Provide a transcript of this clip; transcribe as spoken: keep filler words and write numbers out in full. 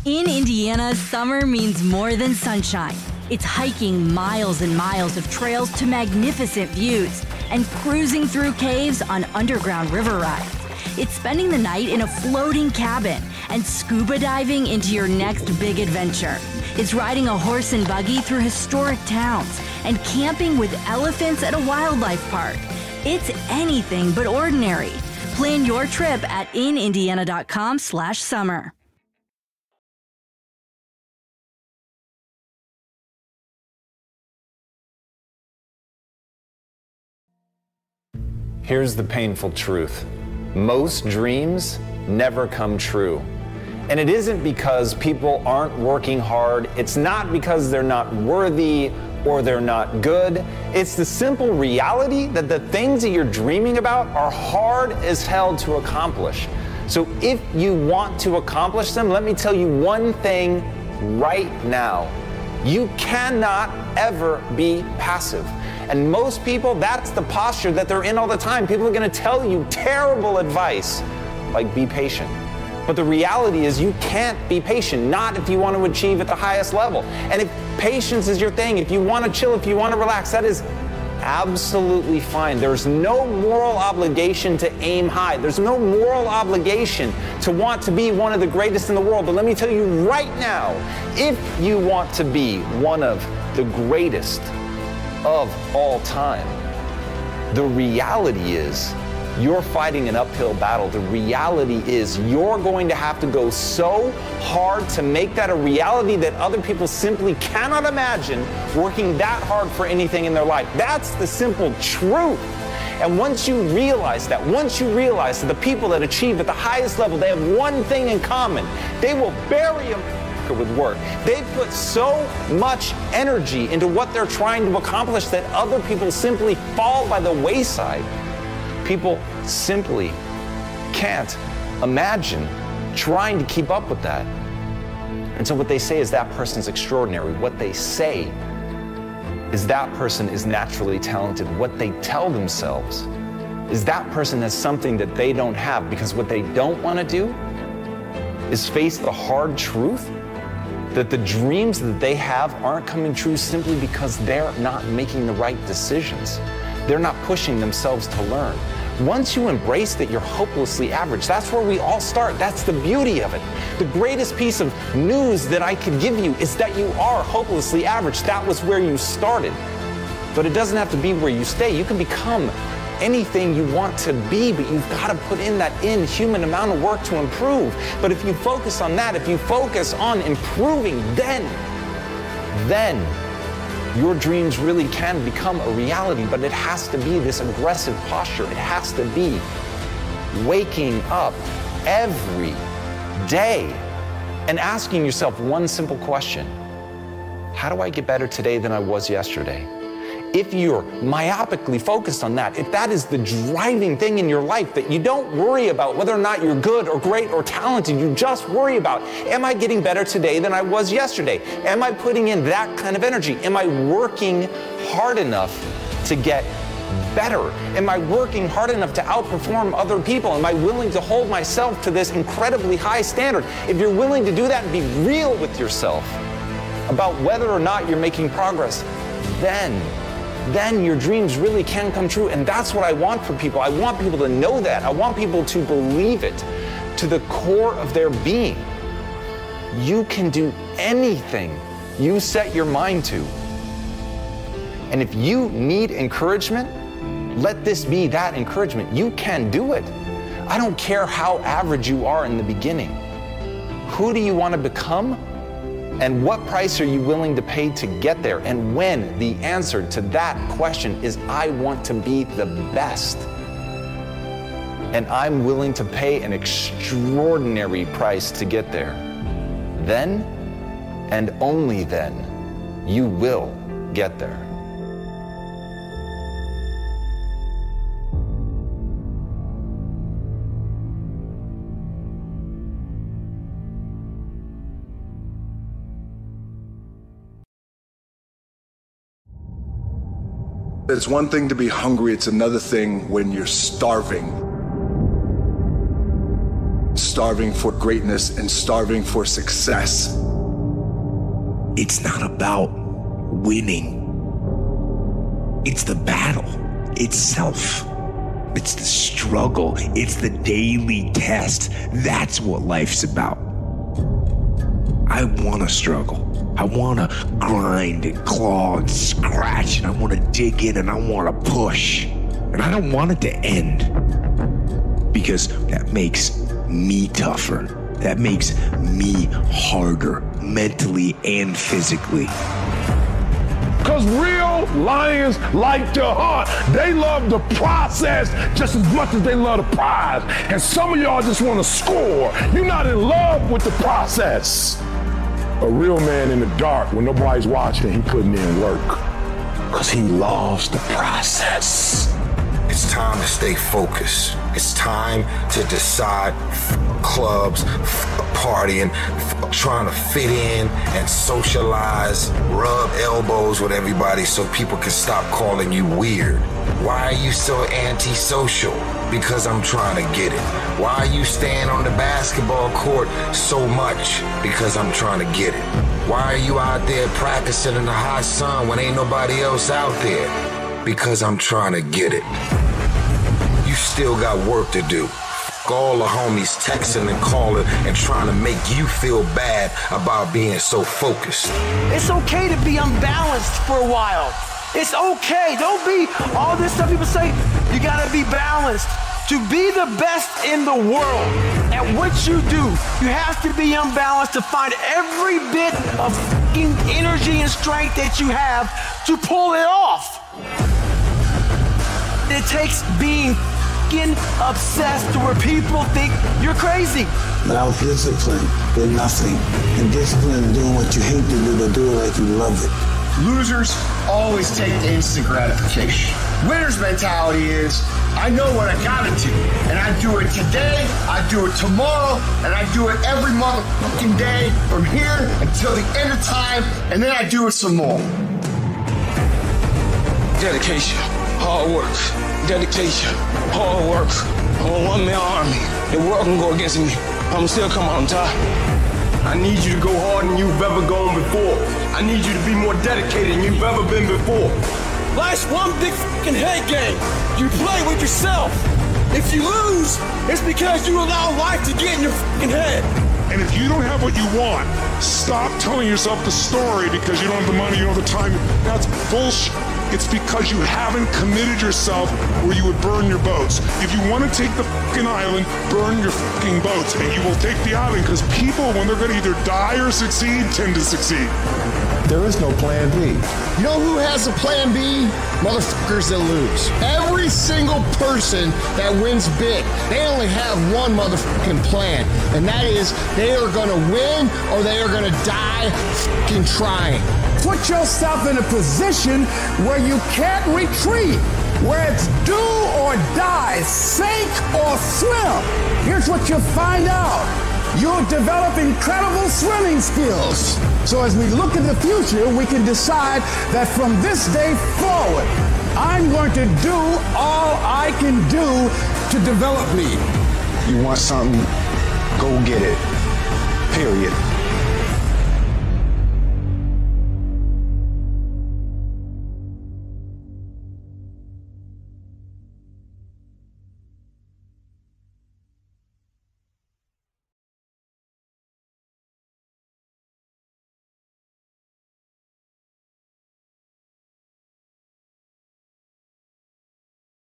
In Indiana, summer means more than sunshine. It's hiking miles and miles of trails to magnificent views and cruising through caves on underground river rides. It's spending the night in a floating cabin and scuba diving into your next big adventure. It's riding a horse and buggy through historic towns and camping with elephants at a wildlife park. It's anything but ordinary. Plan your trip at in indiana dot com slash summer. Here's the painful truth. Most dreams never come true. And it isn't because people aren't working hard. It's not because they're not worthy or they're not good. It's the simple reality that the things that you're dreaming about are hard as hell to accomplish. So if you want to accomplish them, let me tell you one thing right now. You cannot ever be passive. And most people, that's the posture that they're in all the time. People are going to tell you terrible advice, like be patient. But the reality is you can't be patient, not if you want to achieve at the highest level. And if patience is your thing, if you want to chill, if you want to relax, that is absolutely fine. There's no moral obligation to aim high. There's no moral obligation to want to be one of the greatest in the world. But let me tell you right now, if you want to be one of the greatest of all time, the reality is you're fighting an uphill battle. The reality is you're going to have to go so hard to make that a reality that other people simply cannot imagine working that hard for anything in their life. That's the simple truth. And once you realize that, once you realize that the people that achieve at the highest level, they have one thing in common. They will bury a with work. They put so much energy into what they're trying to accomplish that other people simply fall by the wayside. People simply can't imagine trying to keep up with that. And so what they say is that person's extraordinary. What they say is that person is naturally talented. What they tell themselves is that person has something that they don't have, because what they don't want to do is face the hard truth that the dreams that they have aren't coming true simply because they're not making the right decisions. They're not pushing themselves to learn. Once you embrace that you're hopelessly average, that's where we all start. That's the beauty of it. The greatest piece of news that I could give you is that you are hopelessly average. That was where you started. But it doesn't have to be where you stay. You can become anything you want to be, but you've got to put in that inhuman amount of work to improve. But if you focus on that, if you focus on improving, then, then your dreams really can become a reality. But it has to be this aggressive posture. It has to be waking up every day and asking yourself one simple question: how do I get better today than I was yesterday? If you're myopically focused on that, if that is the driving thing in your life, that you don't worry about whether or not you're good or great or talented, you just worry about, am I getting better today than I was yesterday? Am I putting in that kind of energy? Am I working hard enough to get better? Am I working hard enough to outperform other people? Am I willing to hold myself to this incredibly high standard? If you're willing to do that and be real with yourself about whether or not you're making progress, then then your dreams really can come true. And that's what I want for people. I want people to know that. I want people to believe it to the core of their being. You can do anything you set your mind to. And if you need encouragement, let this be that encouragement. You can do it. I don't care how average you are in the beginning. Who do you want to become? And what price are you willing to pay to get there? And when? The answer to that question is, I want to be the best. And I'm willing to pay an extraordinary price to get there. Then, and only then, you will get there. It's one thing to be hungry, it's another thing when you're starving. starving for greatness and starving for success. It's not about winning. It's the battle itself. It's the struggle. It's the daily test. That's what life's about. I want to struggle. I want to grind and claw and scratch, and I want to dig in and I want to push. And I don't want it to end, because that makes me tougher. That makes me harder, mentally and physically. Because real lions like to hunt. They love the process just as much as they love the prize. And some of y'all just want to score. You're not in love with the process. A real man in the dark, when nobody's watching, he putting in work. Because he loves the process. It's time to stay focused. It's time to decide f- clubs, f- partying, f- trying to fit in and socialize, rub elbows with everybody so people can stop calling you weird. Why are you so antisocial? Because I'm trying to get it. Why are you staying on the basketball court so much? Because I'm trying to get it. Why are you out there practicing in the hot sun when ain't nobody else out there? Because I'm trying to get it. You still got work to do. All the homies texting and calling and trying to make you feel bad about being so focused. It's okay to be unbalanced for a while. It's okay. Don't be all this stuff people say. You gotta be balanced. To be the best in the world at what you do, you have to be unbalanced to find every bit of fucking energy and strength that you have to pull it off. It takes being fucking obsessed to where people think you're crazy. Without discipline, you're nothing. And discipline is doing what you hate to do, but do it like you love it. Losers always take the instant gratification. Winner's mentality is, I know what I gotta do, and I do it today, I do it tomorrow, and I do it every motherfucking day from here until the end of time, and then I do it some more. Dedication, hard work, dedication, hard work. I'm a one-man army. The world can go against me. I'm still come out on top. I need you to go harder than you've ever gone before. I need you to be more dedicated than you've ever been before. Life's one big fucking head game. You play with yourself. If you lose, it's because you allow life to get in your fucking head. And if you don't have what you want, stop telling yourself the story because you don't have the money, you don't have the time. That's bullshit. It's because you haven't committed yourself where you would burn your boats. If you want to take the fucking island, burn your fucking boats, and you will take the island, because people, when they're going to either die or succeed, tend to succeed. There is no plan B. You know who has a plan B? Motherfuckers that lose. Every single person that wins big, they only have one motherfucking plan, and that is they are gonna win or they are gonna die fucking trying. Put yourself in a position where you can't retreat, where it's do or die, sink or swim. Here's what you'll find out. You'll develop incredible swimming skills. So as we look at the future, we can decide that from this day forward, I'm going to do all I can do to develop me. You want something, go get it. Period.